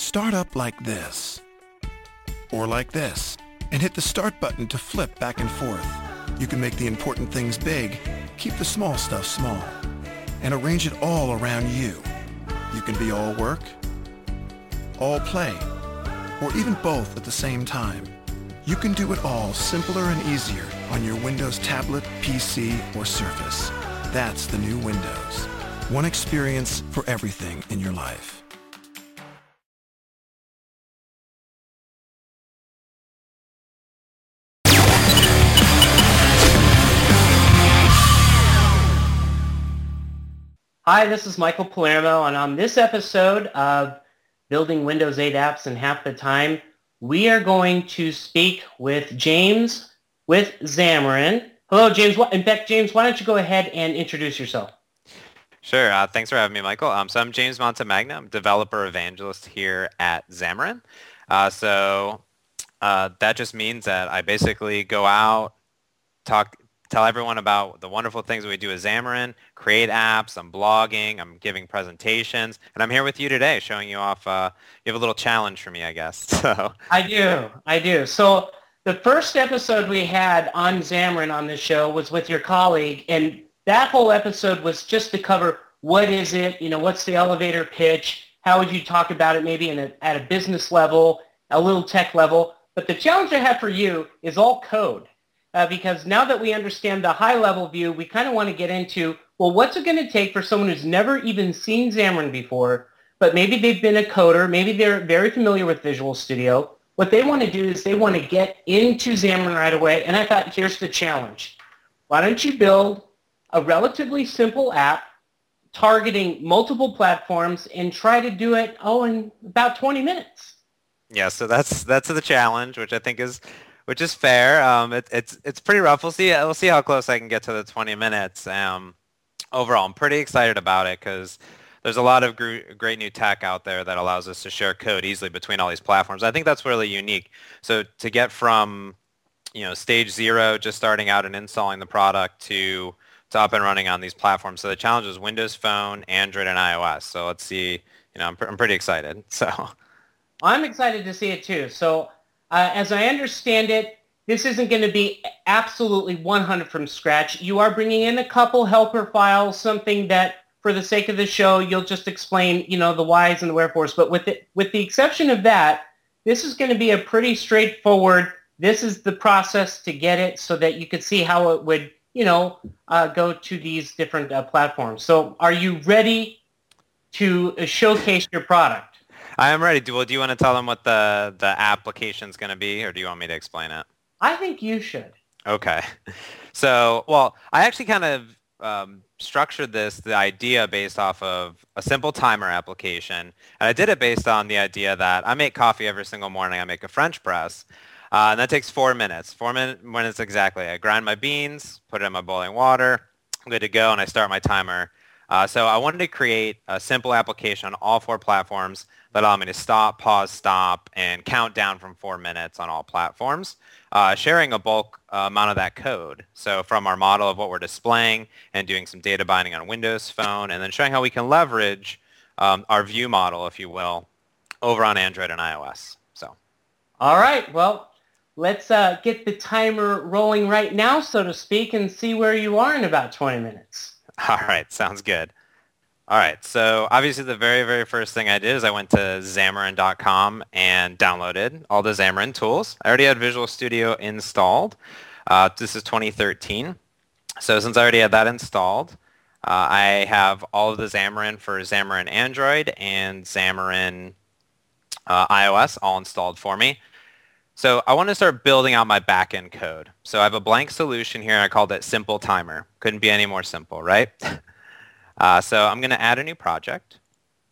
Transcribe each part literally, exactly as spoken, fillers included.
Start up like this, or like this, and hit the Start button to flip back and forth. You can make the important things big, keep the small stuff small, and arrange it all around you. You can be all work, all play, or even both at the same time. You can do it all simpler and easier on your Windows tablet, P C, or Surface. That's the new Windows. One experience for everything in your life. Hi, this is Michael Palermo, and on this episode of Building Windows eight Apps in Half the Time, we are going to speak with James with Xamarin. Hello, James. In fact, James, why don't you go ahead and introduce yourself? Sure. Uh, thanks for having me, Michael. Um, so I'm James Montemagna. I'm developer evangelist here at Xamarin. Uh, so uh, that just means that I basically go out, talk, tell everyone about the wonderful things we do at Xamarin, create apps, I'm blogging, I'm giving presentations, and I'm here with you today showing you off. Uh, you have a little challenge for me, I guess. So I do. I do. So the first episode we had on Xamarin on this show was with your colleague, and that whole episode was just to cover what is it, you know, what's the elevator pitch, how would you talk about it maybe in a, at a business level, a little tech level. But the challenge I have for you is all code. Uh, because now that we understand the high-level view, we kind of want to get into, well, what's it going to take for someone who's never even seen Xamarin before, but maybe they've been a coder, maybe they're very familiar with Visual Studio. What they want to do is they want to get into Xamarin right away, and I thought, here's the challenge. Why don't you build a relatively simple app targeting multiple platforms and try to do it, oh, in about twenty minutes? yeah, so that's that's the challenge, which I think is which is fair. Um, it, it's it's pretty rough. We'll see. We'll see how close I can get to the twenty minutes. Um, overall, I'm pretty excited about it because there's a lot of gr- great new tech out there that allows us to share code easily between all these platforms. I think that's really unique. So to get from you know stage zero, just starting out and installing the product, to to up and running on these platforms. So the challenge is Windows Phone, Android, and iOS. So let's see. You know, I'm pr- I'm pretty excited. So I'm excited to see it too. So uh, as I understand it, this isn't going to be absolutely one hundred from scratch. You are bringing in a couple helper files, something that for the sake of the show, you'll just explain, you know, the whys and the wherefores. But with it, with the exception of that, this is going to be a pretty straightforward, this is the process to get it so that you could see how it would, you know, uh, go to these different uh, platforms. So are you ready to uh, showcase your product? I am ready. Do, well, do you want to tell them what the, the application is going to be, or do you want me to explain it? I think you should. Okay. So, well, I actually kind of um, structured this, the idea based off of a simple timer application. And I did it based on the idea that I make coffee every single morning. I make a French press. Uh, and that takes four minutes. Four min- minutes exactly. I grind my beans, put it in my boiling water. I'm good to go, and I start my timer. Uh, so I wanted to create a simple application on all four platforms that allow me to stop, pause, stop, and count down from four minutes on all platforms, uh, sharing a bulk uh, amount of that code. So from our model of what we're displaying and doing some data binding on Windows Phone, and then showing how we can leverage um, our view model, if you will, over on Android and iOS. So, all right. Well, let's uh, get the timer rolling right now, so to speak, and see where you are in about twenty minutes. All right, sounds good. All right, so obviously the very, very first thing I did is I went to Xamarin dot com and downloaded all the Xamarin tools. I already had Visual Studio installed. Uh, this is twenty thirteen. So since I already had that installed, uh, I have all of the Xamarin for Xamarin Android and Xamarin uh, iOS all installed for me. So I want to start building out my backend code. So I have a blank solution here. I called it Simple Timer. Couldn't be any more simple, right? uh, so I'm going to add a new project.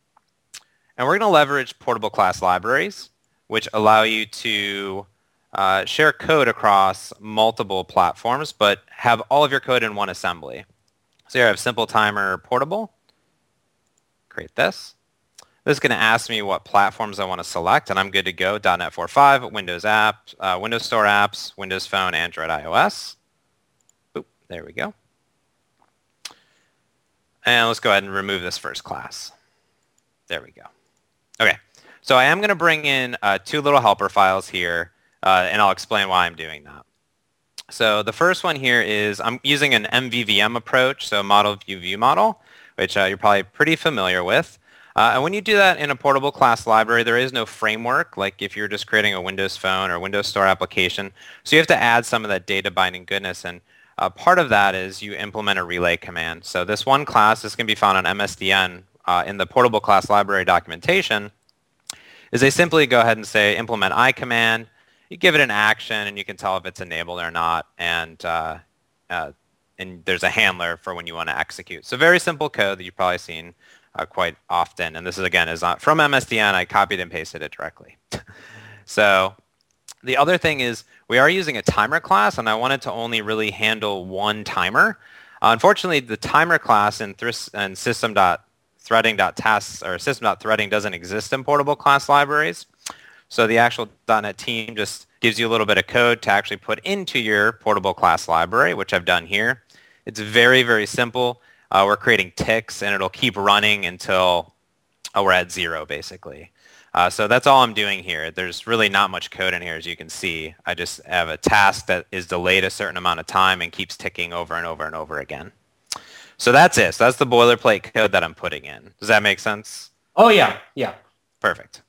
And we're going to leverage portable class libraries, which allow you to uh, share code across multiple platforms, but have all of your code in one assembly. So here I have Simple Timer Portable. Create this. This is going to ask me what platforms I want to select, and I'm good to go. .NET four point five, Windows apps, uh, Windows Store apps, Windows Phone, Android, iOS. Boop, there we go. And let's go ahead and remove this first class. There we go. Okay. So I am going to bring in uh, two little helper files here, uh, and I'll explain why I'm doing that. So the first one here is I'm using an M V V M approach, so model view view model, which uh, you're probably pretty familiar with. Uh, and when you do that in a portable class library, there is no framework, like if you're just creating a Windows Phone or Windows Store application. So you have to add some of that data binding goodness. And uh, part of that is you implement a relay command. So this one class, this can be found on M S D N uh, in the portable class library documentation, is they simply go ahead and say implement I command. You give it an action, and you can tell if it's enabled or not. And uh, uh, and there's a handler for when you want to execute. So very simple code that you've probably seen Uh, quite often, and this is again is not from M S D N. I copied and pasted it directly. So the other thing is we are using a timer class, and I wanted to only really handle one timer. Uh, unfortunately, the timer class in, th- in system.threading.tasks or system.threading doesn't exist in portable class libraries. So the actual .NET team just gives you a little bit of code to actually put into your portable class library, which I've done here. It's very, very simple. Uh, we're creating ticks, and it'll keep running until oh, we're at zero, basically. Uh, so that's all I'm doing here. There's really not much code in here, as you can see. I just have a task that is delayed a certain amount of time and keeps ticking over and over and over again. So that's it. So that's the boilerplate code that I'm putting in. Does that make sense? Oh, yeah. Yeah. Perfect.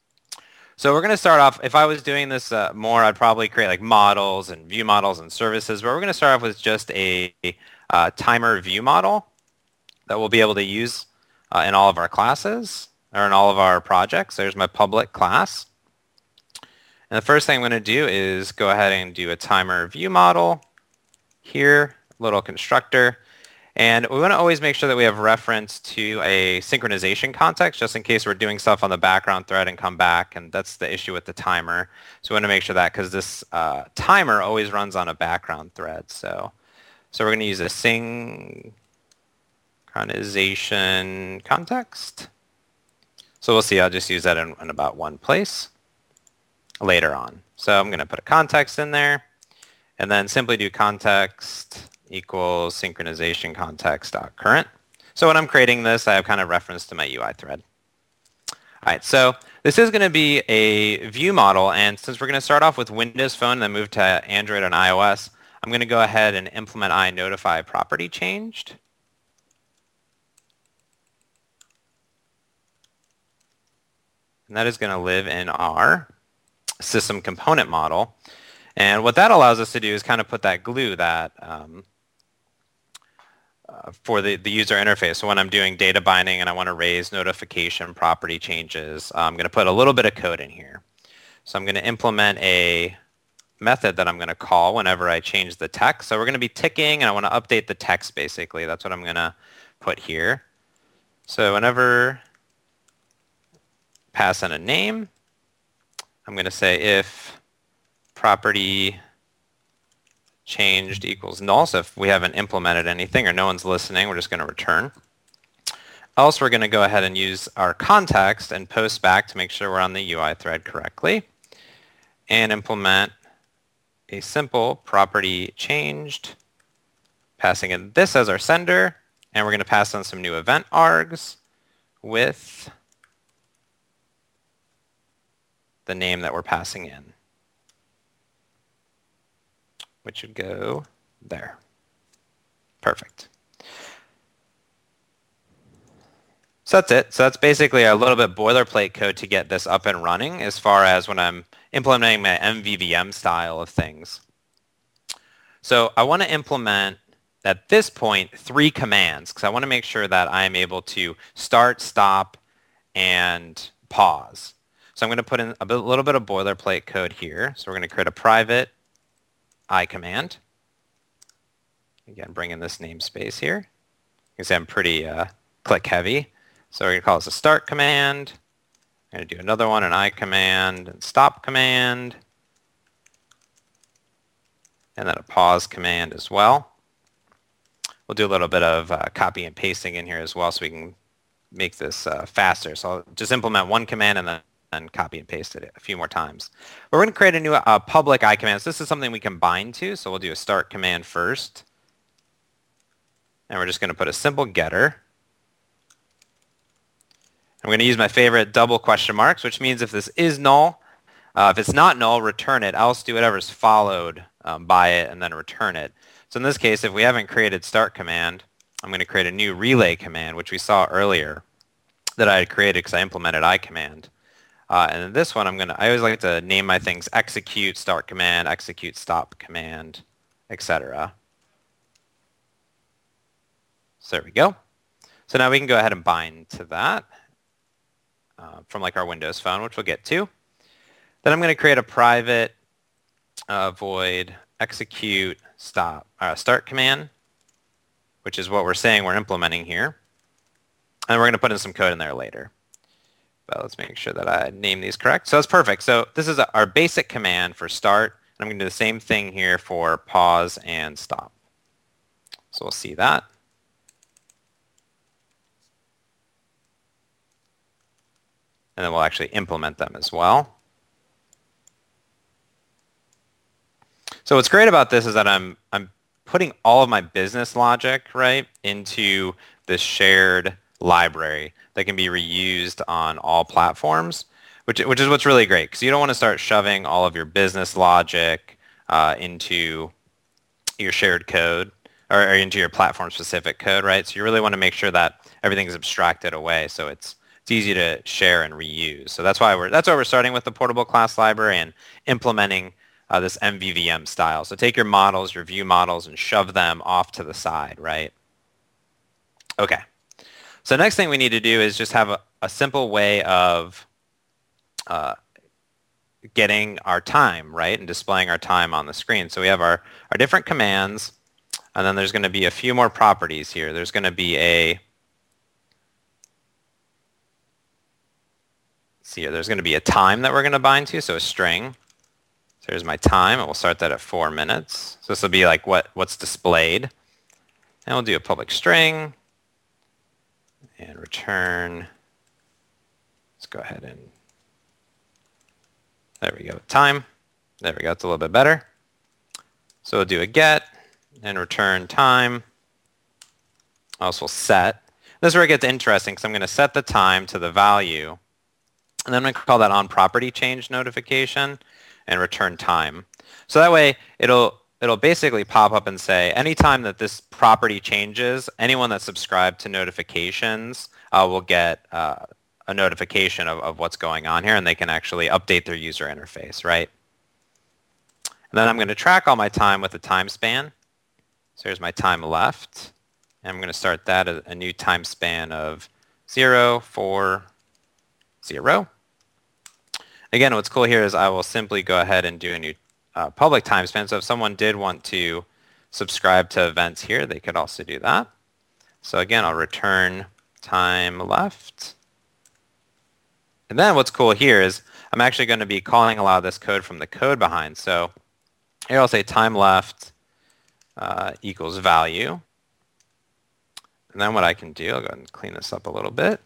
So we're going to start off, if I was doing this uh, more, I'd probably create like models and view models and services, but we're going to start off with just a uh, timer view model that we'll be able to use uh, in all of our classes or in all of our projects. There's my public class. And the first thing I'm going to do is go ahead and do a timer view model here, little constructor. And we want to always make sure that we have reference to a synchronization context just in case we're doing stuff on the background thread and come back. And that's the issue with the timer. So we want to make sure that because this uh, timer always runs on a background thread. So, so we're going to use a sing synchronization context. So we'll see. I'll just use that in, in about one place later on. So I'm going to put a context in there and then simply do context equals synchronization context dot current. So when I'm creating this, I have kind of reference to my U I thread. All right, so this is going to be a view model, and since we're going to start off with Windows Phone and then move to Android and iOS, I'm going to go ahead and implement iNotify property changed. And that is going to live in our system component model. And what that allows us to do is kind of put that glue that um, uh, for the, the user interface. So when I'm doing data binding and I want to raise notification property changes, I'm going to put a little bit of code in here. So I'm going to implement a method that I'm going to call whenever I change the text. So we're going to be ticking, and I want to update the text, basically. That's what I'm going to put here. So whenever pass in a name, I'm going to say if property changed equals null. So if we haven't implemented anything or no one's listening, we're just going to return. Else, we're going to go ahead and use our context and post back to make sure we're on the U I thread correctly and implement a simple property changed, passing in this as our sender, and we're going to pass on some new event args with the name that we're passing in, which should go there. Perfect. So that's it. So that's basically a little bit boilerplate code to get this up and running as far as when I'm implementing my M V V M style of things. So I want to implement, at this point, three commands because I want to make sure that I'm able to start, stop, and pause. So I'm going to put in a bit, little bit of boilerplate code here. So we're going to create a private I command. Again, bring in this namespace here. You can see I'm pretty uh, click heavy. So we're going to call this a start command. I'm going to do another one, an I command, and stop command. And then a pause command as well. We'll do a little bit of uh, copy and pasting in here as well so we can make this uh, faster. So I'll just implement one command and then and copy and paste it a few more times. We're going to create a new uh, public I command. So this is something we can bind to. So we'll do a start command first. And we're just going to put a simple getter. I'm going to use my favorite double question marks, which means if this is null, uh, if it's not null, return it, else do whatever's followed um, by it and then return it. So in this case, if we haven't created start command, I'm going to create a new relay command, which we saw earlier that I had created because I implemented iCommand. Uh, and in this one, I'm going to, I always like to name my things execute start command, execute stop command, et cetera. So there we go. So now we can go ahead and bind to that uh, from like our Windows phone, which we'll get to. Then I'm going to create a private uh, void execute stop uh, start command, which is what we're saying we're implementing here. And we're going to put in some code in there later. But let's make sure that I name these correct. So that's perfect. So this is our basic command for start. And I'm going to do the same thing here for pause and stop. So we'll see that. And then we'll actually implement them as well. So what's great about this is that I'm, I'm putting all of my business logic, right, into this shared library that can be reused on all platforms, which, which is what's really great, because you don't want to start shoving all of your business logic uh, into your shared code or, or into your platform-specific code, right? So you really want to make sure that everything is abstracted away so it's it's easy to share and reuse. So that's why we're that's why we're starting with the portable class library and implementing uh, this M V V M style. So take your models, your view models, and shove them off to the side, right? Okay. So the next thing we need to do is just have a, a simple way of uh, getting our time, right, and displaying our time on the screen. So we have our, our different commands, and then there's going to be a few more properties here. There's going to be a, see here, there's going to be a time that we're going to bind to, so a string. So here's my time, and we'll start that at four minutes. So this will be like what, what's displayed. And we'll do a public string. And return, let's go ahead and, there we go, time. There we go, it's a little bit better. So we'll do a get and return time. Also set. This is where it gets interesting because I'm going to set the time to the value. And then I'm going to call that on property change notification and return time. So that way it'll it'll basically pop up and say anytime that this property changes, anyone that's subscribed to notifications uh, will get uh, a notification of, of what's going on here, and they can actually update their user interface, right? And then I'm going to track all my time with a time span. So here's my time left. And I'm going to start that at a new time span of zero, four, zero. Again, what's cool here is I will simply go ahead and do a new Uh, public time span. So if someone did want to subscribe to events here, they could also do that. So again, I'll return time left. And then what's cool here is I'm actually going to be calling a lot of this code from the code behind. So here I'll say time left uh, equals value. And then what I can do, I'll go ahead and clean this up a little bit.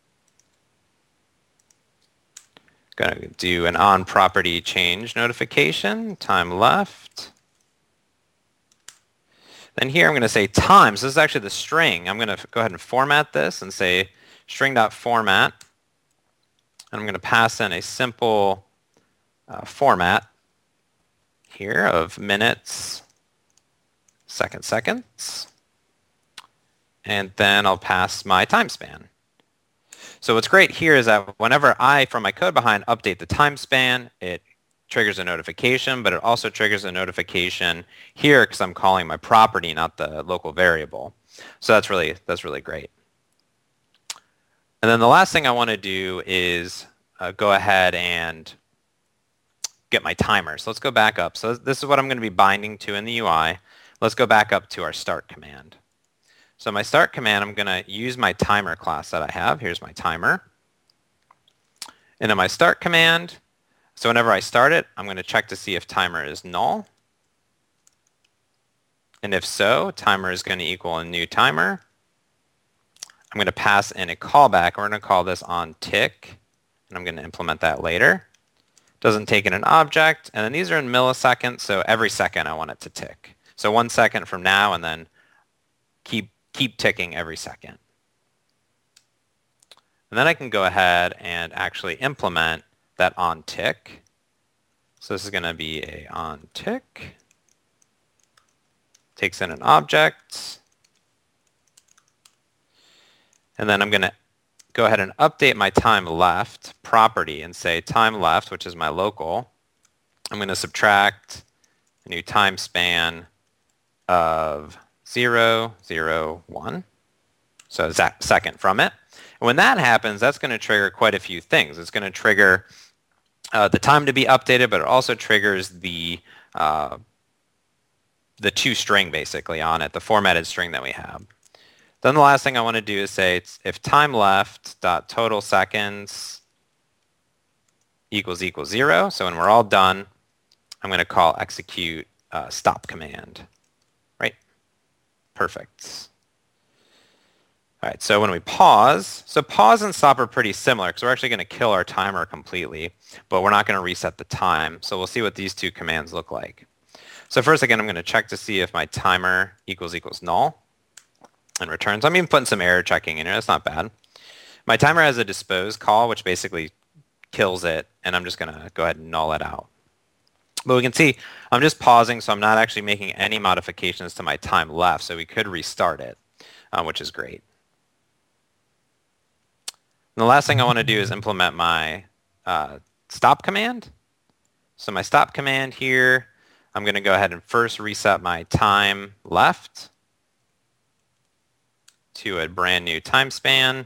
Going to do an on property change notification, time left. Then here I'm going to say time. So this is actually the string. I'm going to go ahead and format this and say string.format. And I'm going to pass in a simple uh, format here of minutes, second seconds. And then I'll pass my time span. So what's great here is that whenever I, from my code behind, update the time span, it triggers a notification, but it also triggers a notification here because I'm calling my property, not the local variable. So that's really, that's really great. And then the last thing I want to do is uh, go ahead and get my timer. So let's go back up. So this is what I'm going to be binding to in the U I. Let's go back up to our start command. So my start command, I'm going to use my timer class that I have. Here's my timer. And in my start command, so whenever I start it, I'm going to check to see if timer is null. And if so, timer is going to equal a new timer. I'm going to pass in a callback. We're going to call this on tick, and I'm going to implement that later. Doesn't take in an object, and then these are in milliseconds, so every second I want it to tick. So one second from now, and then keep keep ticking every second. And then I can go ahead and actually implement that on tick. So this is going to be a on tick. Takes in an object. And then I'm going to go ahead and update my time left property and say time left, which is my local. I'm going to subtract a new time span of zero, zero, one. So a second from it. And when that happens, that's going to trigger quite a few things. It's going to trigger uh, the time to be updated, but it also triggers the uh, the to string basically on it, the formatted string that we have. Then the last thing I want to do is say it's if time left dot total seconds equals equals zero. So when we're all done, I'm going to call execute uh, stop command. Right? Perfect. All right, so when we pause, so pause and stop are pretty similar because we're actually going to kill our timer completely, but we're not going to reset the time. So we'll see what these two commands look like. So first, again, I'm going to check to see if my timer equals equals null and returns. I'm even putting some error checking in here. That's not bad. My timer has a dispose call, which basically kills it, and I'm just going to go ahead and null it out. But we can see I'm just pausing, so I'm not actually making any modifications to my time left, so we could restart it, uh, which is great. And the last thing I want to do is implement my uh, stop command. So my stop command here, I'm going to go ahead and first reset my time left to a brand new time span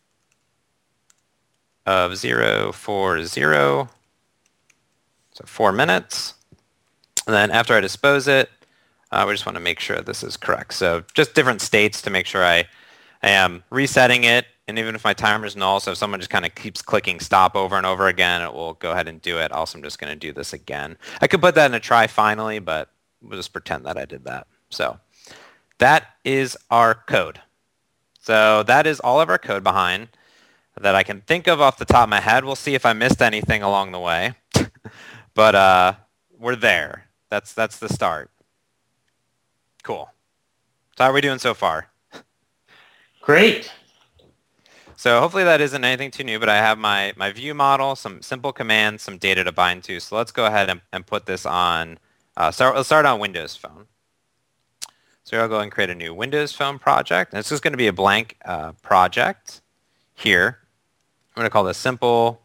of zero, four, zero, so four minutes. And then after I dispose it, uh, we just want to make sure this is correct. So just different states to make sure I, I am resetting it. And even if my timer is null, so if someone just kind of keeps clicking stop over and over again, it will go ahead and do it. Also, I'm just going to do this again. I could put that in a try finally, but we'll just pretend that I did that. So that is our code. So that is all of our code behind that I can think of off the top of my head. We'll see if I missed anything along the way. But uh, we're there. That's, that's the start. Cool. So how are we doing so far? Great. So hopefully that isn't anything too new, but I have my, my view model, some simple commands, some data to bind to. So let's go ahead and, and put this on, uh, start, let's start on Windows Phone. So I'll go and create a new Windows Phone project. And it's just going to be a blank uh, project here. I'm going to call this simple,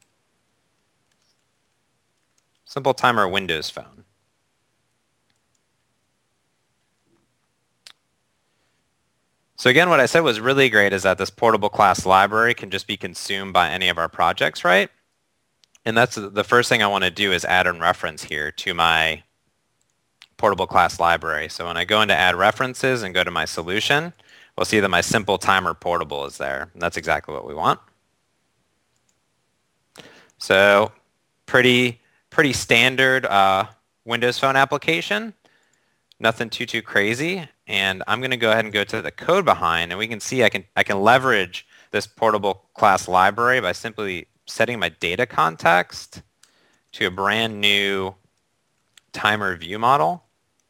simple timer Windows Phone. So again, what I said was really great is that this portable class library can just be consumed by any of our projects, right? And that's the first thing I want to do is add a reference here to my portable class library. So when I go into add references and go to my solution, we'll see that my simple timer portable is there. And that's exactly what we want. So pretty, pretty standard uh, Windows Phone application. Nothing too, too crazy. And I'm going to go ahead and go to the code behind, and we can see I can, I can leverage this portable class library by simply setting my data context to a brand new timer view model.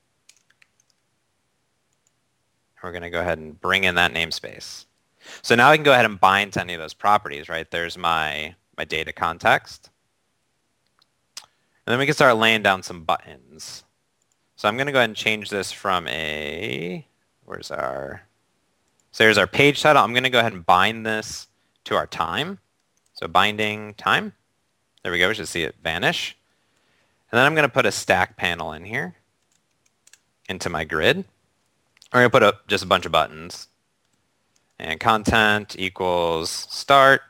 We're going to go ahead and bring in that namespace. So now I can go ahead and bind to any of those properties, right? There's my, my data context. And then we can start laying down some buttons. So I'm going to go ahead and change this from a, where's our, so here's our page title. I'm going to go ahead and bind this to our time. So binding time. There we go. We should see it vanish. And then I'm going to put a stack panel in here into my grid. I'm going to put up just a bunch of buttons. And content equals start.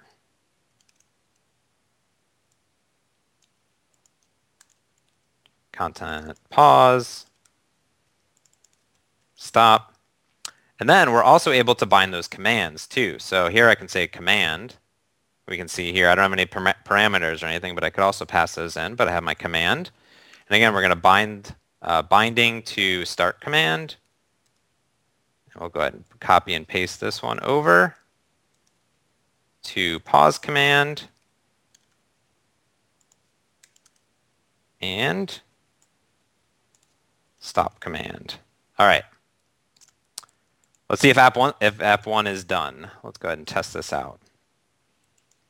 Content pause, stop, and then we're also able to bind those commands too. So here I can say command. We can see here I don't have any param parameters or anything, but I could also pass those in. But I have my command, and again we're going to bind uh, binding to start command. And we'll go ahead and copy and paste this one over to pause command and stop command. All right. Let's see if app one if app one is done. Let's go ahead and test this out.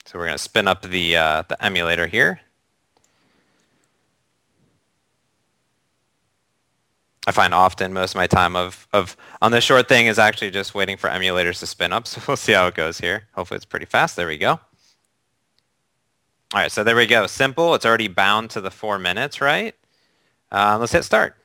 So we're going to spin up the, uh, the emulator here. I find often most of my time of, of on this short thing is actually just waiting for emulators to spin up. So we'll see how it goes here. Hopefully it's pretty fast. There we go. All right, so there we go. Simple. It's already bound to the four minutes, right? Uh, let's hit start.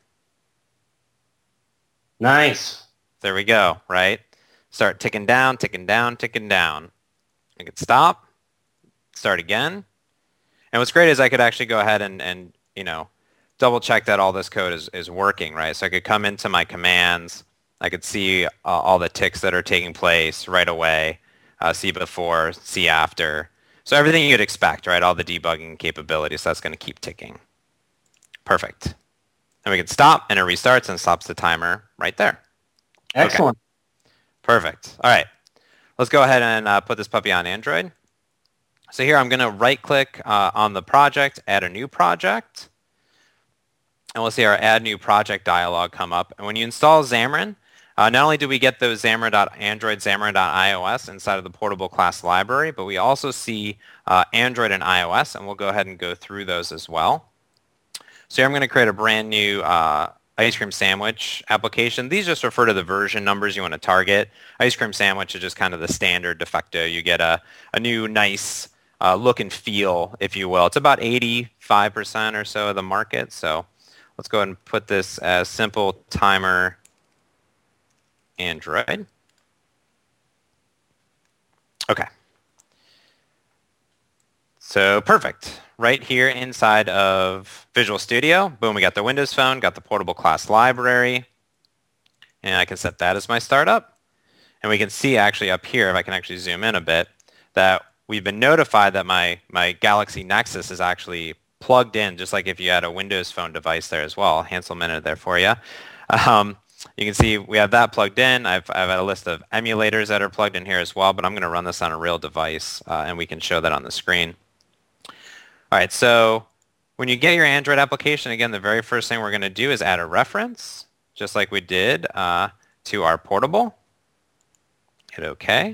Nice. There we go, right? Start ticking down, ticking down, ticking down. I could stop, start again. And what's great is I could actually go ahead and, and you know, double check that all this code is, is working, right? So I could come into my commands. I could see uh, all the ticks that are taking place right away, uh, see before, see after. So everything you'd expect, right? All the debugging capabilities, that's going to keep ticking. Perfect. And we can stop, and it restarts and stops the timer right there. Excellent. Okay. Perfect. All right. Let's go ahead and uh, put this puppy on Android. So here I'm going to right-click uh, on the project, add a new project. And we'll see our add new project dialog come up. And when you install Xamarin, uh, not only do we get those Xamarin.Android, Xamarin.iOS inside of the portable class library, but we also see uh, Android and iOS, and we'll go ahead and go through those as well. So here I'm going to create a brand new uh, ice cream sandwich application. These just refer to the version numbers you want to target. Ice cream sandwich is just kind of the standard de facto. You get a, a new nice uh, look and feel, if you will. It's about eighty-five percent or so of the market, so let's go ahead and put this as simple timer Android. Okay. So perfect. Right here inside of Visual Studio, boom, we got the Windows Phone, got the portable class library, and I can set that as my startup. And we can see actually up here, if I can actually zoom in a bit, that we've been notified that my, my Galaxy Nexus is actually plugged in, just like if you had a Windows Phone device there as well. Hansel Minute there for you. Um, you can see we have that plugged in. I've, I've had a list of emulators that are plugged in here as well, but I'm going to run this on a real device, uh, and we can show that on the screen. All right, so when you get your Android application, again, the very first thing we're going to do is add a reference, just like we did uh, to our portable. Hit OK.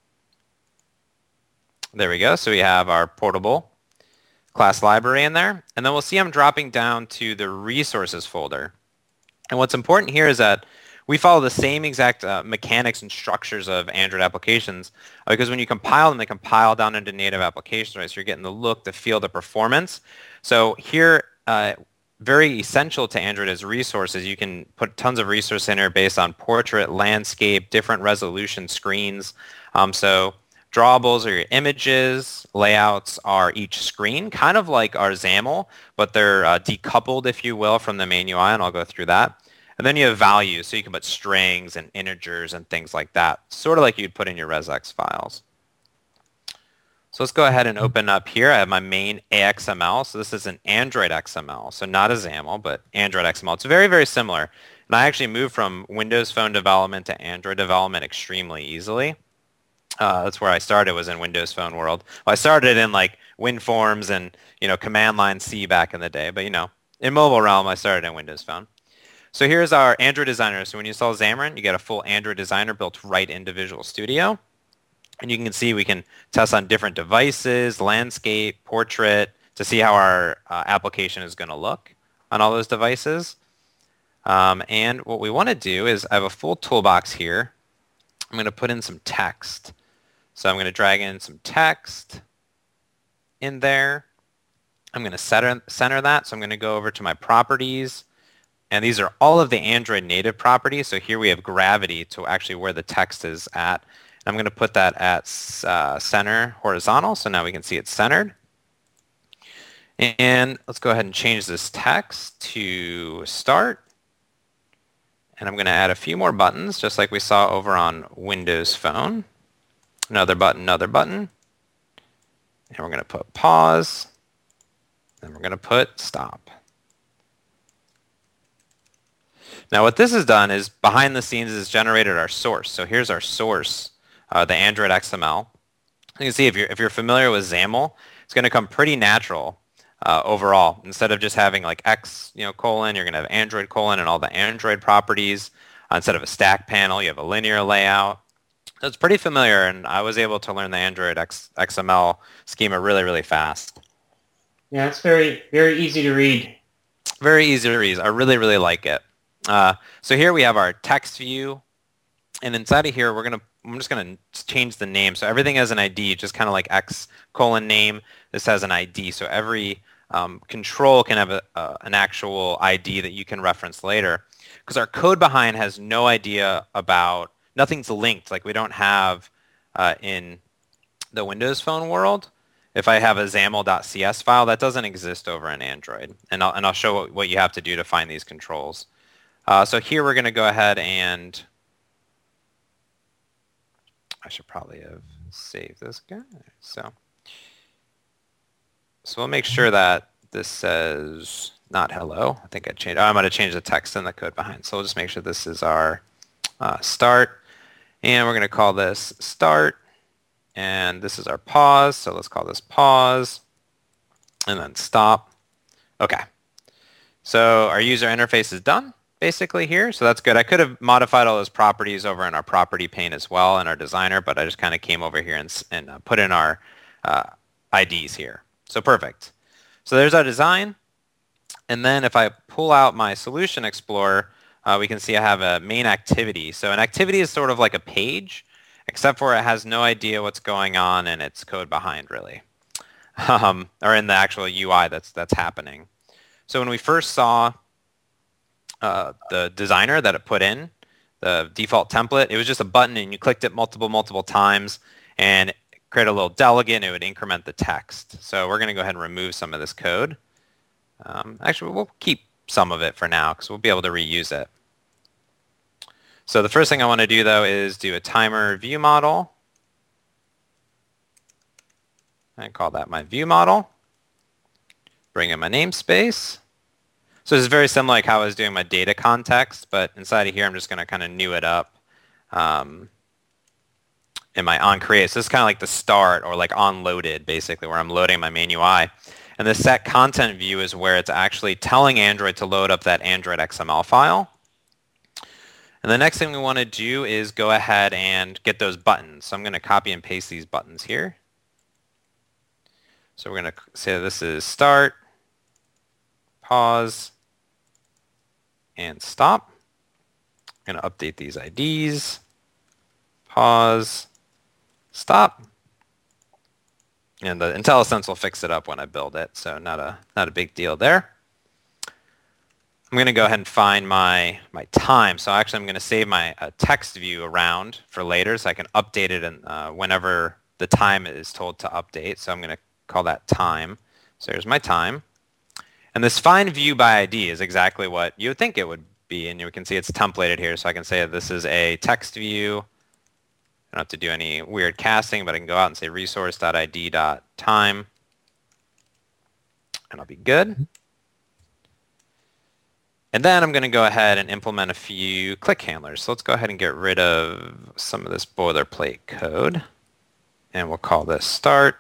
There we go. So we have our portable class library in there. And then we'll see I'm dropping down to the resources folder. And what's important here is that we follow the same exact uh, mechanics and structures of Android applications uh, because when you compile them, they compile down into native applications, right? So you're getting the look, the feel, the performance. So here, uh, very essential to Android is resources. You can put tons of resources in here based on portrait, landscape, different resolution screens. Um, so drawables are your images, layouts are each screen, kind of like our XAML, but they're uh, decoupled, if you will, from the main U I, and I'll go through that. And then you have values, so you can put strings and integers and things like that, sort of like you'd put in your resx files. So let's go ahead and open up here. I have my main A X M L. So this is an Android X M L, so not a XAML, but Android X M L. It's very, very similar. And I actually moved from Windows Phone development to Android development extremely easily. Uh, that's where I started, was in Windows Phone world. Well, I started in like WinForms and you know command line C back in the day, but you know in mobile realm I started in Windows Phone. So here's our Android Designer. So when you install Xamarin, you get a full Android Designer built right into Visual Studio. And you can see we can test on different devices, landscape, portrait, to see how our uh, application is going to look on all those devices. Um, and what we want to do is I have a full toolbox here. I'm going to put in some text. So I'm going to drag in some text in there. I'm going to center, center that. So I'm going to go over to my properties. And these are all of the Android native properties. So here we have gravity to actually where the text is at. I'm going to put that at uh, center horizontal, so now we can see it's centered. And let's go ahead and change this text to start. And I'm going to add a few more buttons, just like we saw over on Windows Phone. Another button, another button. And we're going to put pause. And we're going to put stop. Now what this has done is behind the scenes is generated our source. So here's our source. Uh, the Android X M L. You can see if you're, if you're familiar with XAML, it's going to come pretty natural uh, overall. Instead of just having like X you know, colon, you're going to have Android colon and all the Android properties. Uh, instead of a stack panel, you have a linear layout. So it's pretty familiar, and I was able to learn the Android X- X M L schema really, really fast. Yeah, it's very, very easy to read. Very easy to read. I really, really like it. Uh, so here we have our text view, and inside of here, we're gonna. I'm just gonna change the name. So everything has an I D, just kind of like X colon name. This has an I D. So every um, control can have a, uh, an actual I D that you can reference later. Because our code behind has no idea about, nothing's linked. Like we don't have uh, in the Windows Phone world. If I have a XAML.cs file, that doesn't exist over in Android. And I'll, and I'll show what, what you have to do to find these controls. Uh, so here we're going to go ahead and I should probably have saved this guy. So, so we'll make sure that this says not hello. I think I changed. Oh, I'm going to change the text in the code behind. So we'll just make sure this is our uh, start. And we're going to call this start. And this is our pause. So let's call this pause. And then stop. Okay. So our user interface is done basically here. So that's good. I could have modified all those properties over in our property pane as well in our designer, but I just kind of came over here and, and uh, put in our uh, I Ds here. So perfect. So there's our design. And then if I pull out my Solution Explorer, uh, we can see I have a main activity. So an activity is sort of like a page, except for it has no idea what's going on in its code behind, really, um, or in the actual U I that's that's happening. So when we first saw uh, the designer that it put in, the default template, it was just a button, and you clicked it multiple, multiple times, and create a little delegate, and it would increment the text. So we're going to go ahead and remove some of this code. Um, actually, we'll keep some of it for now, because we'll be able to reuse it. So the first thing I want to do, though, is do a timer view model. I call that my view model. Bring in my namespace. So this is very similar like how I was doing my data context, but inside of here, I'm just going to kind of new it up um, in my onCreate. So this is kind of like the start or like onloaded, basically, where I'm loading my main U I. And the set content view is where it's actually telling Android to load up that Android X M L file. And the next thing we want to do is go ahead and get those buttons. So I'm going to copy and paste these buttons here. So we're going to say this is start, pause, and stop. I'm going to update these I Ds, pause, stop. And the IntelliSense will fix it up when I build it, so not a not a big deal there. I'm going to go ahead and find my my time. So actually, I'm going to save my uh, text view around for later, so I can update it and uh, whenever the time is told to update. So I'm going to call that time. So here's my time. And this find view by I D is exactly what you would think it would be, and you can see it's templated here. So I can say this is a text view. I don't have to do any weird casting, but I can go out and say resource.id.time, and I'll be good. And then I'm going to go ahead and implement a few click handlers. So let's go ahead and get rid of some of this boilerplate code, and we'll call this start.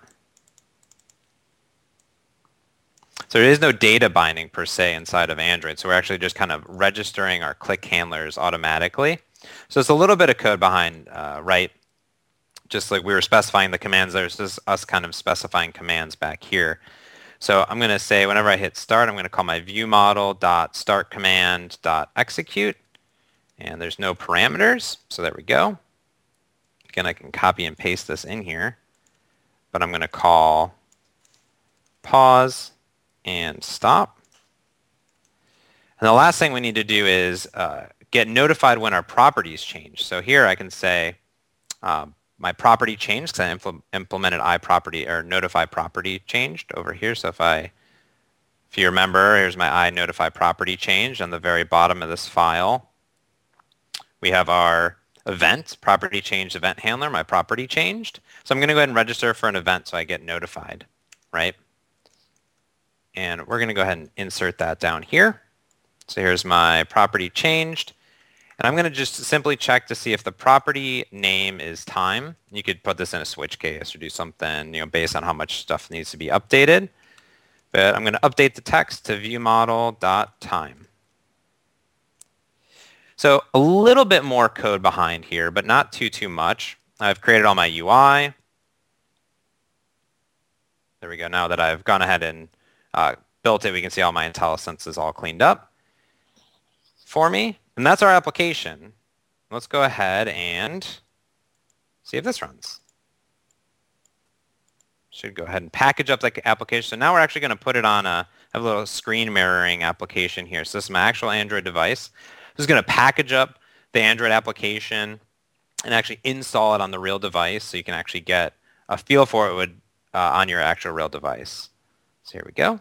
So there is no data binding per se inside of Android, so we're actually just kind of registering our click handlers automatically. So it's a little bit of code behind, uh, right? Just like we were specifying the commands, there's just us kind of specifying commands back here. So I'm going to say whenever I hit start, I'm going to call my view model dot start command dot execute, and there's no parameters, so there we go. Again, I can copy and paste this in here, but I'm going to call pause and stop. And the last thing we need to do is uh, get notified when our properties change. So here I can say um, my property changed because I impl implemented iProperty or notify property changed over here. So if I, if you remember, here's my I notify property changed on the very bottom of this file. We have our event, property changed event handler, my property changed. So I'm going to go ahead and register for an event so I get notified, right? And we're going to go ahead and insert that down here. So here's my property changed. And I'm going to just simply check to see if the property name is time. You could put this in a switch case or do something, you know, based on how much stuff needs to be updated. But I'm going to update the text to viewModel.time. So a little bit more code behind here, but not too, too much. I've created all my U I. There we go. Now that I've gone ahead and uh, built it, we can see all my IntelliSense is all cleaned up for me. And that's our application. Let's go ahead and see if this runs. Should go ahead and package up the application. So now we're actually going to put it on a, have a little screen mirroring application here. So this is my actual Android device. This is going to package up the Android application and actually install it on the real device so you can actually get a feel for it would, uh, on your actual real device. So here we go.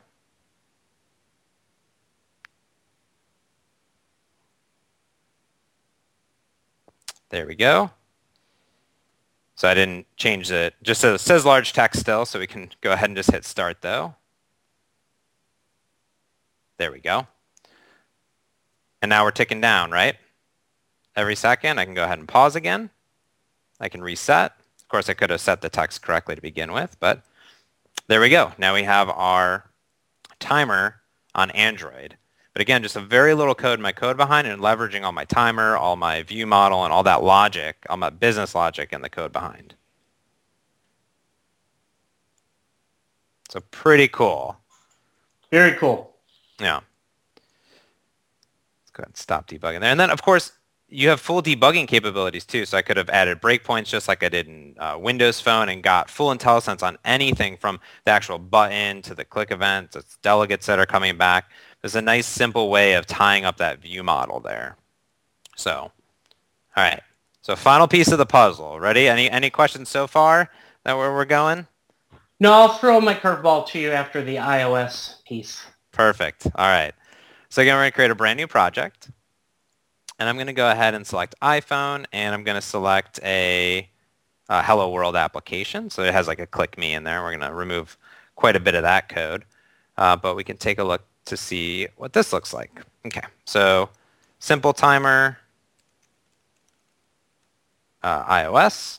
There we go. So I didn't change it. Just so it says large text still, so we can go ahead and just hit start though. There we go. And now we're ticking down, right? Every second, I can go ahead and pause again. I can reset. Of course, I could have set the text correctly to begin with, but there we go. Now we have our timer on Android. But again, just a very little code in my code behind and leveraging all my timer, all my view model, and all that logic, all my business logic in the code behind. So pretty cool. Very cool. Yeah. Let's go ahead and stop debugging there. And then, of course, you have full debugging capabilities too. So I could have added breakpoints just like I did in uh, Windows Phone and got full IntelliSense on anything from the actual button to the click events, it's delegates that are coming back. There's a nice simple way of tying up that view model there. So, all right. So final piece of the puzzle. Ready? Any any questions so far that where we're going? No, I'll throw my curveball to you after the iOS piece. Perfect. All right. So again, we're going to create a brand new project. And I'm going to go ahead and select iPhone, and I'm going to select a, a Hello World application. So it has like a click me in there. We're going to remove quite a bit of that code. Uh, but we can take a look to see what this looks like. Okay, so simple timer, uh, iOS.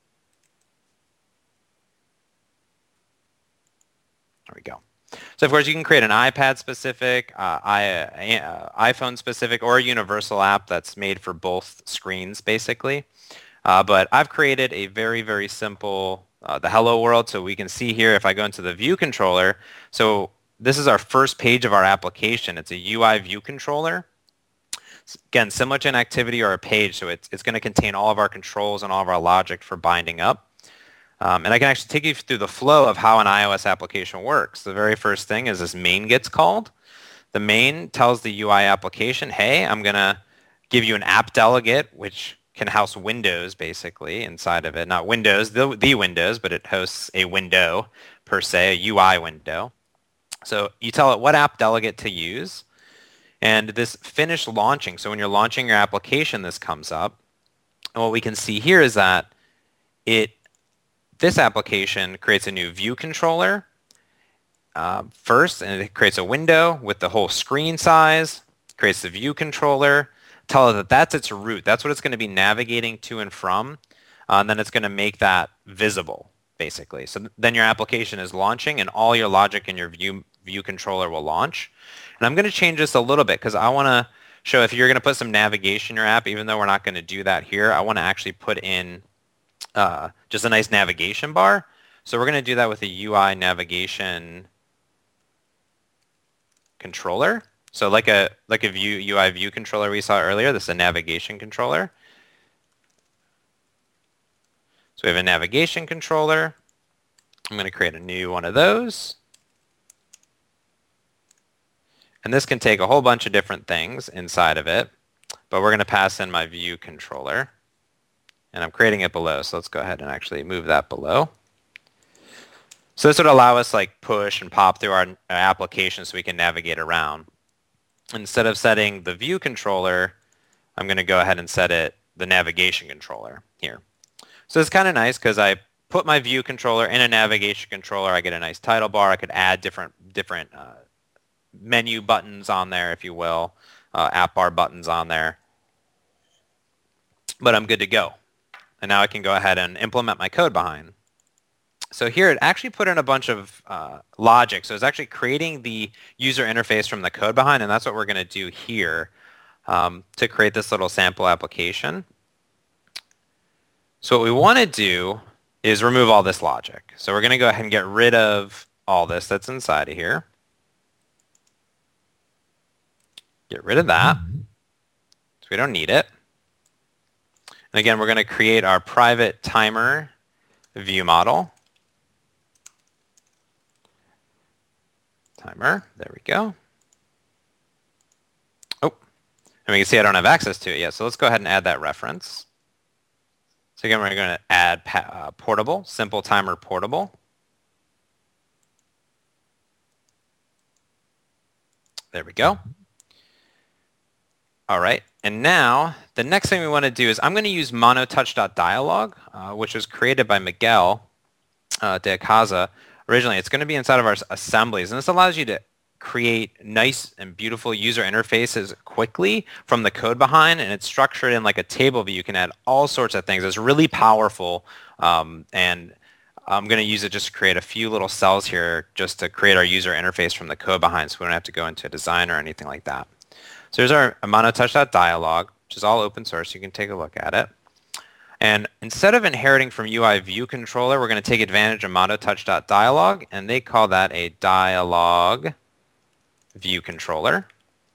There we go. So of course you can create an iPad specific, uh, I, uh, iPhone specific, or a universal app that's made for both screens basically. Uh, but I've created a very, very simple, uh, the Hello World. So we can see here if I go into the view controller. So this is our first page of our application. It's a U I view controller. Again, similar to an activity or a page. So it's, it's going to contain all of our controls and all of our logic for binding up. Um, and I can actually take you through the flow of how an iOS application works. The very first thing is this main gets called. The main tells the U I application, hey, I'm going to give you an app delegate, which can house windows basically inside of it. Not Windows, the, the Windows, but it hosts a window per se, a U I window. So you tell it what app delegate to use. And this finish launching, so when you're launching your application, this comes up. And what we can see here is that it this application creates a new view controller uh, first, and it creates a window with the whole screen size, creates the view controller, tell it that that's its route. That's what it's going to be navigating to and from, uh, and then it's going to make that visible, basically. So then your application is launching, and all your logic in your view, view controller will launch. And I'm going to change this a little bit because I want to show if you're going to put some navigation in your app, even though we're not going to do that here, I want to actually put in Uh, just a nice navigation bar. So we're going to do that with a U I navigation controller. So like a like a view U I view controller we saw earlier, this is a navigation controller. So we have a navigation controller. I'm going to create a new one of those. And this can take a whole bunch of different things inside of it, but we're going to pass in my view controller. And I'm creating it below, so let's go ahead and actually move that below. So this would allow us like push and pop through our, our application so we can navigate around. Instead of setting the view controller, I'm going to go ahead and set it the navigation controller here. So it's kind of nice because I put my view controller in a navigation controller. I get a nice title bar. I could add different different uh, menu buttons on there, if you will, uh, app bar buttons on there. But I'm good to go. And now I can go ahead and implement my code behind. So here it actually put in a bunch of uh, logic. So it's actually creating the user interface from the code behind, and that's what we're going to do here um, to create this little sample application. So what we want to do is remove all this logic. So we're going to go ahead and get rid of all this that's inside of here. Get rid of that. So we don't need it. And again, we're going to create our private timer view model. Timer, there we go. Oh, and we can see I don't have access to it yet. So let's go ahead and add that reference. So again, we're going to add uh, portable, simple timer portable. There we go. All right, and now the next thing we want to do is I'm going to use monotouch.dialog, uh, which was created by Miguel uh, de Casa. Originally, it's going to be inside of our assemblies, and this allows you to create nice and beautiful user interfaces quickly from the code behind, and it's structured in like a table view. You can add all sorts of things. It's really powerful, um, and I'm going to use it just to create a few little cells here just to create our user interface from the code behind, so we don't have to go into a design or anything like that. So here's our monotouch.dialog, which is all open source. You can take a look at it. And instead of inheriting from U I view controller, we're going to take advantage of monotouch.dialog, and they call that a dialog view controller.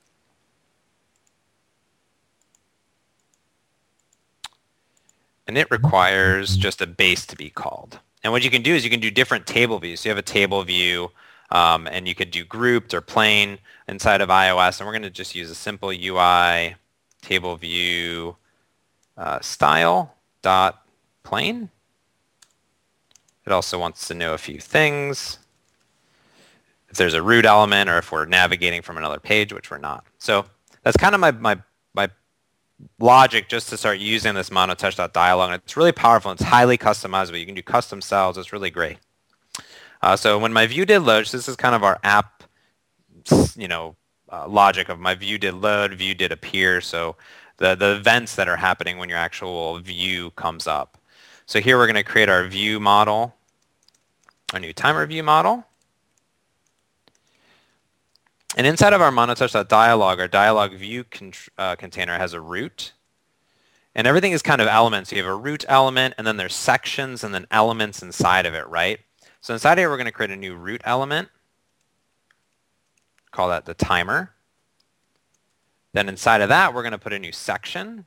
And it requires just a base to be called. And what you can do is you can do different table views. So you have a table view, um, and you could do grouped or plain inside of iOS. And we're going to just use a simple U I table view uh, style dot plain. It also wants to know a few things. If there's a root element or if we're navigating from another page, which we're not. So that's kind of my, my, my logic just to start using this monotouch.dialog. And it's really powerful. It's highly customizable. You can do custom cells. It's really great. Uh, so when my view did load, so this is kind of our app, you know, uh, logic of my view did load, view did appear. So the, the events that are happening when your actual view comes up. So here we're going to create our view model, our new timer view model. And inside of our monotouch.dialog, our dialog view con uh, container has a root. And everything is kind of elements. So you have a root element, and then there's sections, and then elements inside of it, right? So inside here, we're going to create a new root element. Call that the timer. Then inside of that, we're going to put a new section.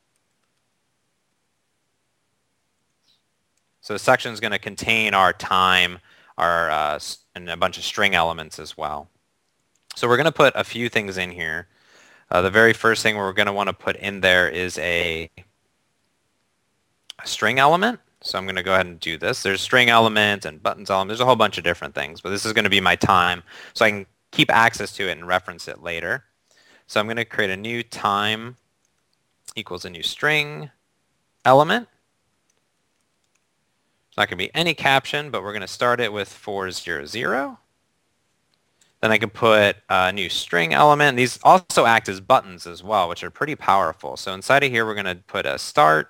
So the section is going to contain our time, our uh, and a bunch of string elements as well. So we're going to put a few things in here. Uh, the very first thing we're going to want to put in there is a, a string element. So I'm going to go ahead and do this. There's string element and buttons element. There's a whole bunch of different things, but this is going to be my time, so I can keep access to it and reference it later. So I'm going to create a new time equals a new string element. It's not going to be any caption, but we're going to start it with four hundred. Then I can put a new string element. These also act as buttons as well, which are pretty powerful. So inside of here, we're going to put a start.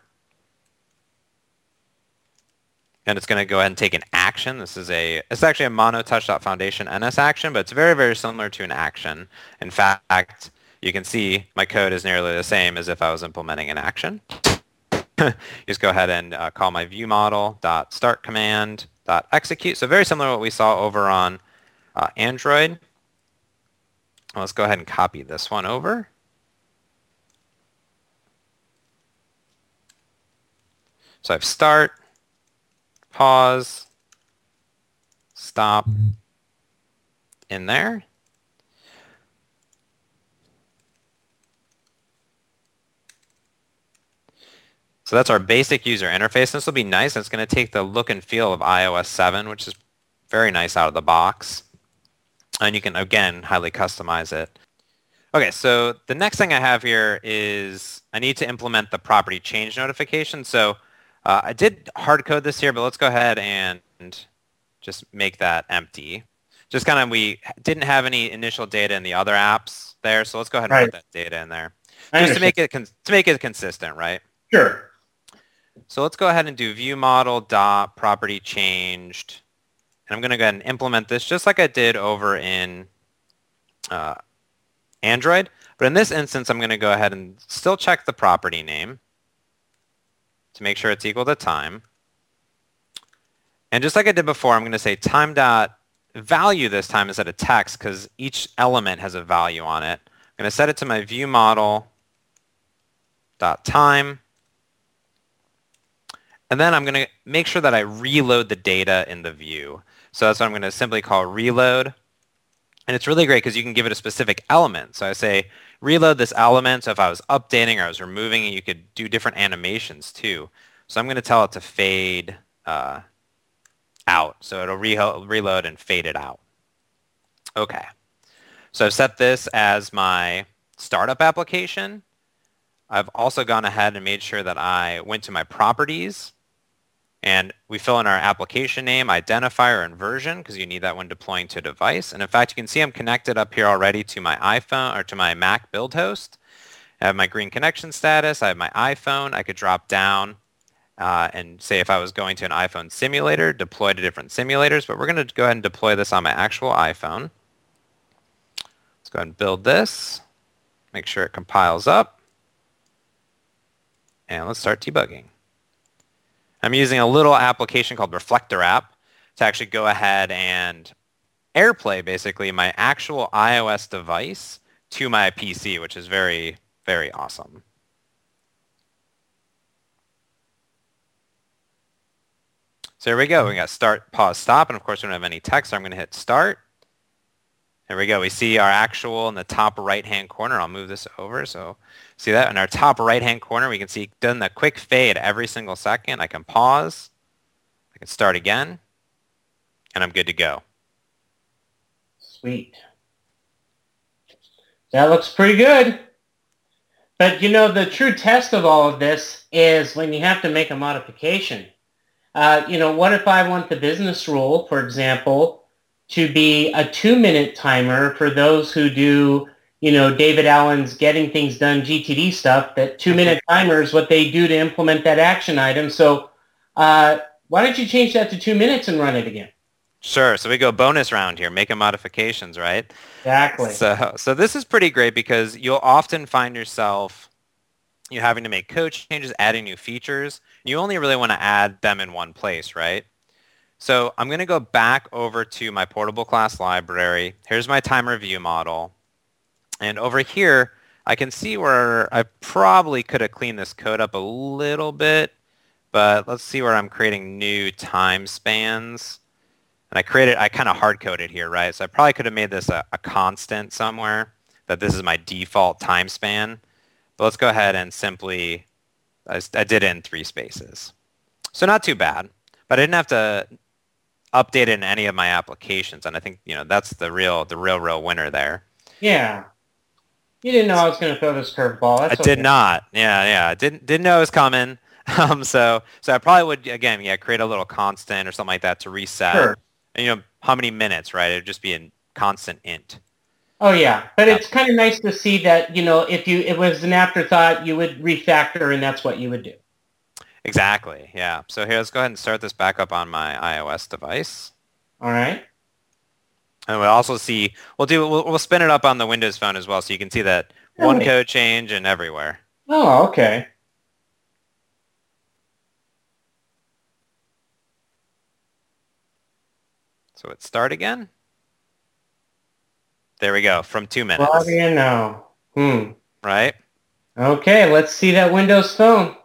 And it's going to go ahead and take an action. This is a, it's actually a monotouch.foundation N S action, but it's very, very similar to an action. In fact, you can see my code is nearly the same as if I was implementing an action. Just go ahead and uh, call my view model dot start command dot execute. So very similar to what we saw over on uh, Android. Let's go ahead and copy this one over. So I have start, pause, stop in there. So that's our basic user interface. This will be nice. It's going to take the look and feel of i O S seven, which is very nice out of the box. And you can, again, highly customize it. Okay, so the next thing I have here is I need to implement the property change notification. So uh, I did hard code this here, but let's go ahead and just make that empty. Just kind of, we didn't have any initial data in the other apps there, so let's go ahead and right. put that data in there. Just to make it to make it consistent, right? Sure. So let's go ahead and do view model dot property changed. And I'm going to go ahead and implement this just like I did over in uh, Android. But in this instance, I'm going to go ahead and still check the property name. to make sure it's equal to time. And just like I did before, I'm going to say time dot value this time instead of text because each element has a value on it. I'm going to set it to my view model dot time. And then I'm going to make sure that I reload the data in the view. So that's what I'm going to simply call reload. And it's really great because you can give it a specific element. So I say reload this element. So if I was updating or I was removing it, you could do different animations too. So I'm going to tell it to fade uh, out. So it'll re reload and fade it out. Okay. So I've set this as my startup application. I've also gone ahead and made sure that I went to my properties and we fill in our application name, identifier, and version because you need that when deploying to a device. And in fact, you can see I'm connected up here already to my iPhone or to my Mac build host. I have my green connection status. I have my iPhone. I could drop down uh, and say if I was going to an iPhone simulator, deploy to different simulators. But we're going to go ahead and deploy this on my actual iPhone. Let's go ahead and build this. Make sure it compiles up. And let's start debugging. I'm using a little application called Reflector App to actually go ahead and AirPlay basically my actual iOS device to my P C, which is very, very awesome. So here we go. We got start, pause, stop, and of course we don't have any text, so I'm going to hit start. There we go. We see our actual in the top right-hand corner. I'll move this over. So see that in our top right-hand corner, we can see done the quick fade every single second. I can pause. I can start again, and I'm good to go. Sweet. That looks pretty good. But, you know, the true test of all of this is when you have to make a modification. Uh, you know, what if I want the business rule, for example, to be a two-minute timer for those who do, you know, David Allen's Getting Things Done G T D stuff, that two-minute timer is what they do to implement that action item. So uh, why don't you change that to two minutes and run it again? Sure. So we go bonus round here, making modifications, right? Exactly. So, so this is pretty great because you'll often find yourself you having to make code changes, adding new features. You only really want to add them in one place, right? So I'm going to go back over to my portable class library. Here's my timer view model. And over here, I can see where I probably could have cleaned this code up a little bit. But let's see where I'm creating new time spans. And I created, I kind of hard-coded here, right? So I probably could have made this a, a constant somewhere, that this is my default time span. But let's go ahead and simply, I, I did it in three spaces. So not too bad. But I didn't have to update it in any of my applications, and I think you know that's the real, the real, real winner there. Yeah, you didn't know I was going to throw this curveball. I okay. did not. Yeah, yeah, I didn't didn't know it was coming. Um, so so I probably would again, yeah, create a little constant or something like that to reset. Sure. And, you know how many minutes, right? It'd just be a constant int. Oh yeah, but it's kind of nice to see that you know if you it was an afterthought, you would refactor, and that's what you would do. Exactly, yeah. So here, let's go ahead and start this back up on my iOS device. All right. And we'll also see, we'll do, we'll, we'll spin it up on the Windows Phone as well, so you can see that one Really? code change and everywhere. Oh, okay. So let's start again. There we go, from two minutes. Well, you know. Hmm. Right? Okay, let's see that Windows Phone.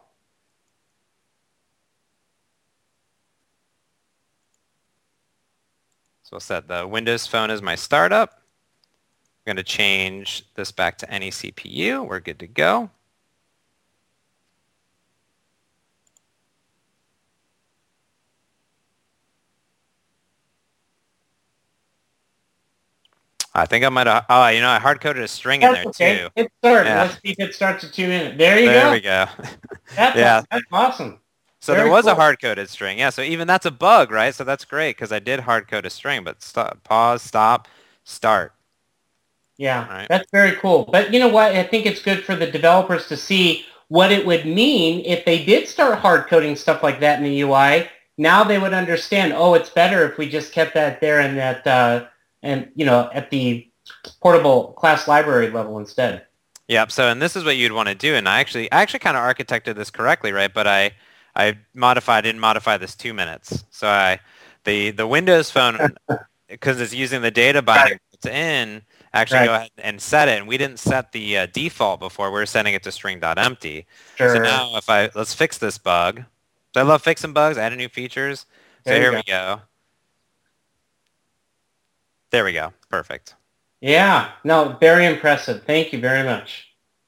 So we'll set the Windows Phone as my startup. I'm going to change this back to any C P U. We're good to go. I think I might have, oh, you know, I hard-coded a string in That's there okay. too. It started. Yeah. Let's see if it starts at two minutes. There you There go. we go. That's, Yeah. that's awesome. So Very there was cool. a hard-coded string. Yeah, so even that's a bug, right? So that's great because I did hard-code a string, but stop, pause, stop, start. Yeah, Right. that's very cool. But you know what? I think it's good for the developers to see what it would mean if they did start hard coding stuff like that in the U I. Now they would understand, oh, it's better if we just kept that there and that, uh, and you know, at the portable class library level instead. Yep. So, and this is what you'd want to do. And I actually, I actually kind of architected this correctly, right? But I, I modified, didn't modify this two minutes. So I, the, the Windows Phone, because it's using the data binding it's in, actually Right. go ahead and set it. And we didn't set the uh, default before. We were setting it to string.empty. Sure. So now if I, let's fix this bug. So I love fixing bugs, adding new features. So There you here go. we go. There we go. Perfect. Yeah. No, very impressive. Thank you very much.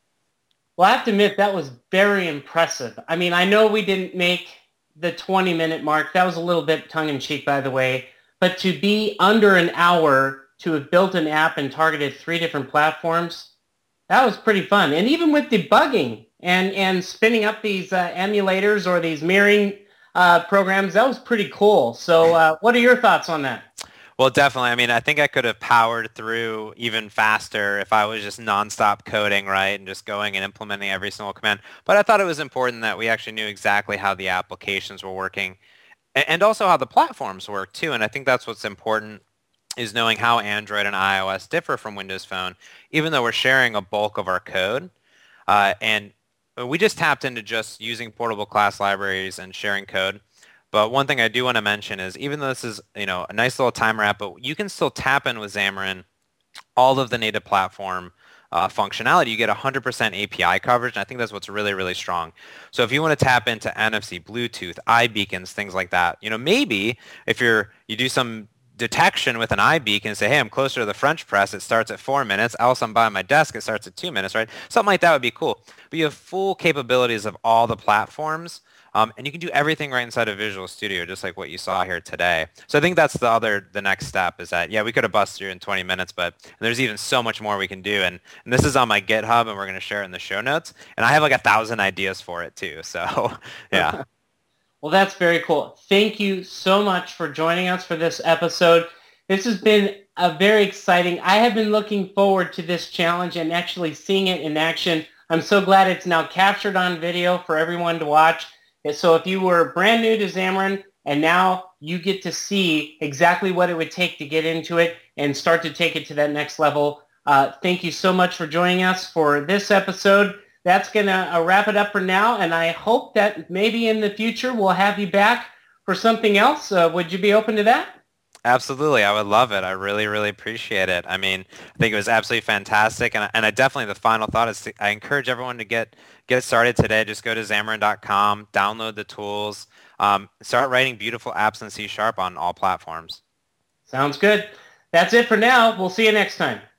Well, I have to admit, that was very impressive. I mean, I know we didn't make the twenty-minute mark. That was a little bit tongue-in-cheek, by the way. But to be under an hour to have built an app and targeted three different platforms, that was pretty fun. And even with debugging and, and spinning up these uh, emulators or these mirroring uh, programs, that was pretty cool. So uh, what are your thoughts on that? Well, definitely. I mean, I think I could have powered through even faster if I was just nonstop coding, right, and just going and implementing every single command. But I thought it was important that we actually knew exactly how the applications were working and also how the platforms work, too. And I think that's what's important is knowing how Android and iOS differ from Windows Phone, even though we're sharing a bulk of our code. Uh, and we just tapped into just using portable class libraries and sharing code. But one thing I do want to mention is even though this is, you know, a nice little timer app, but you can still tap in with Xamarin all of the native platform uh, functionality. You get one hundred percent A P I coverage, and I think that's what's really, really strong. So if you want to tap into N F C, Bluetooth, iBeacons, things like that, you know, maybe if you're you do some detection with an iBeacon and say, hey, I'm closer to the French press, it starts at four minutes, else I'm by my desk, it starts at two minutes, right? Something like that would be cool. But you have full capabilities of all the platforms. Um, and you can do everything right inside of Visual Studio, just like what you saw here today. So I think that's the other, the next step is that, yeah, we could have busted through in twenty minutes, but there's even so much more we can do. And, and this is on my GitHub, and we're going to share it in the show notes. And I have like a thousand ideas for it too. So, yeah. Well, that's very cool. Thank you so much for joining us for this episode. This has been a very exciting. I have been looking forward to this challenge and actually seeing it in action. I'm so glad it's now captured on video for everyone to watch. So if you were brand new to Xamarin and now you get to see exactly what it would take to get into it and start to take it to that next level, uh, thank you so much for joining us for this episode. That's going to uh, wrap it up for now, and I hope that maybe in the future we'll have you back for something else. Uh, would you be open to that? Absolutely. I would love it. I really, really appreciate it. I mean, I think it was absolutely fantastic. And, and I definitely, the final thought is to, I encourage everyone to get, get started today. Just go to Xamarin dot com, download the tools, um, start writing beautiful apps in C Sharp on all platforms. Sounds good. That's it for now. We'll see you next time.